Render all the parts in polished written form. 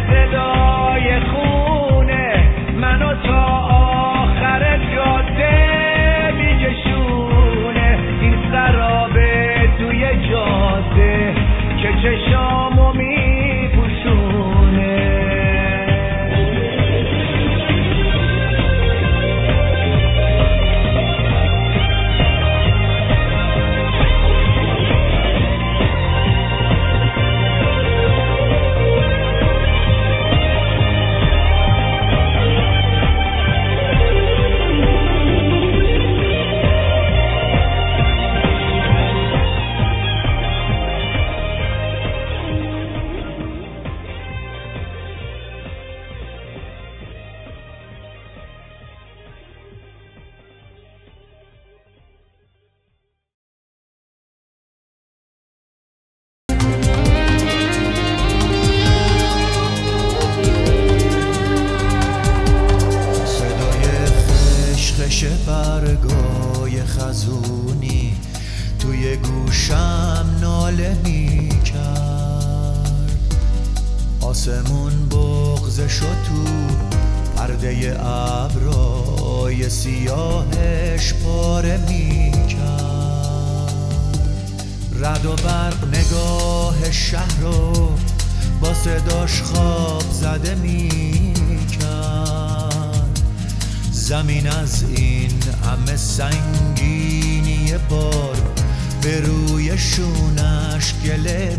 صدای خونه منو تا آخر جاده میکشونه، این سرابه توی جاده که چشامو میپوشونه. برگای خزونی توی گوشم ناله میکرد، آسمون بغض شد تو پرده ابرای سیاهش پاره میکرد. رعد و برق نگاه شهر رو با صداش خواب زده میکرد. زمین از این همه سنگینی بار به روی شونش گله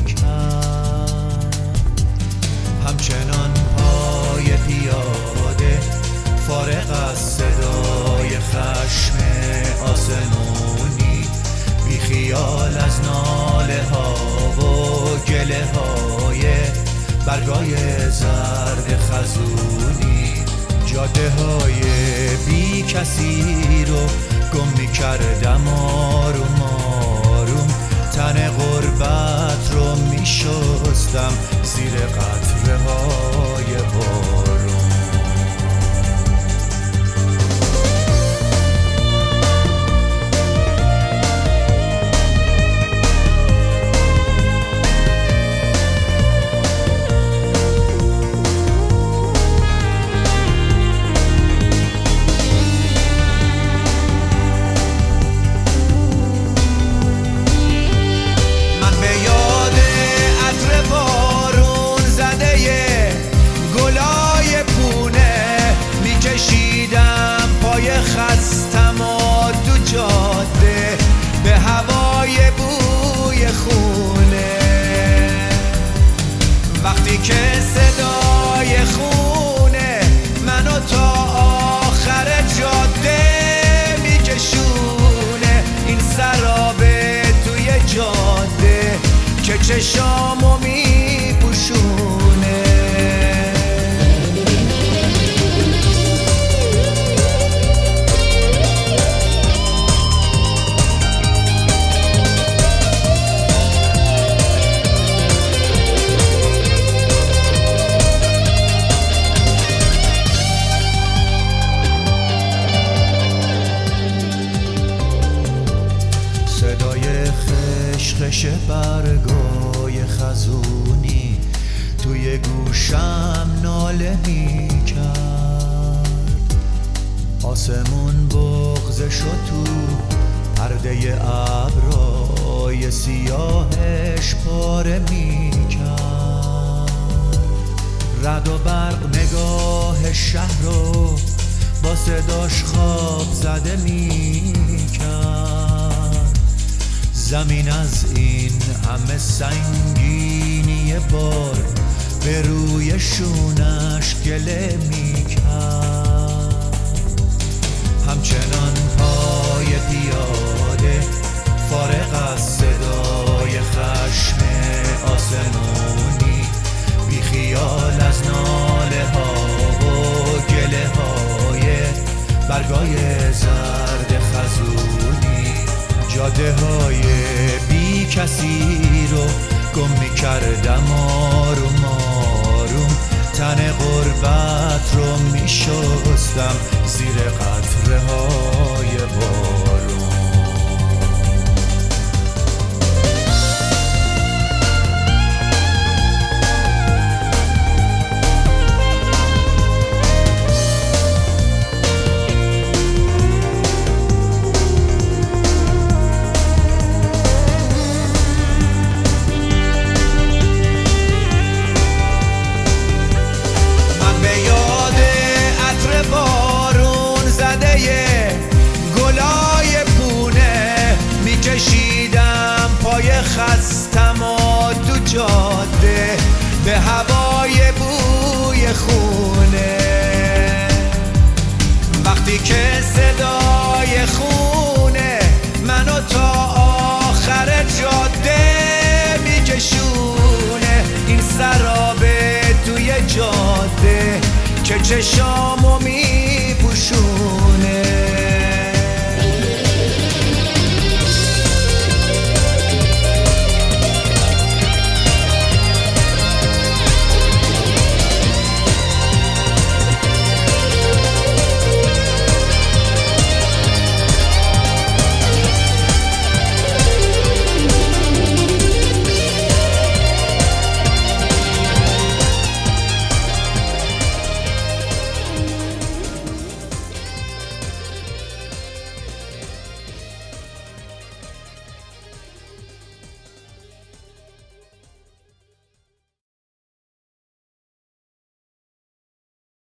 میکرد. همچنان پای پیاده فارغ از صدای خشم آسمونی، بی خیال از ناله ها و گله های برگای زرد خزونی، جاده های بی کسی رو گم می کردم آروم آروم، تن غربت رو می شستم زیر قطره های بارون. خستم و دو جاده به هوای بوی خونه، وقتی که صدای خونه منو تا آخر جاده میکشونه، این سرابه توی جاده که چشامو میپوشونه. خش برگای خزونی توی گوشم ناله میکرد، آسمون بغض شد تو پرده ابرای سیاهش پاره میکرد. رعد و برق نگاه شهر رو با صداش خواب زده میکرد. زمین از این همه سنگینی بار به روی شونش گله میکرد. همچنان پای پیاده فارغ از صدای خشم آسمونی، بی خیال از ناله ها و گله های برگای زرد خزونی، جاده های بی کسی رو گم می کردم آروم آروم، تن غربت رو می شستم زیر قطره های بارون. خونه. وقتی که صدای خونه منو تا آخر جاده میکشونه، این سرابه توی جاده که چشامو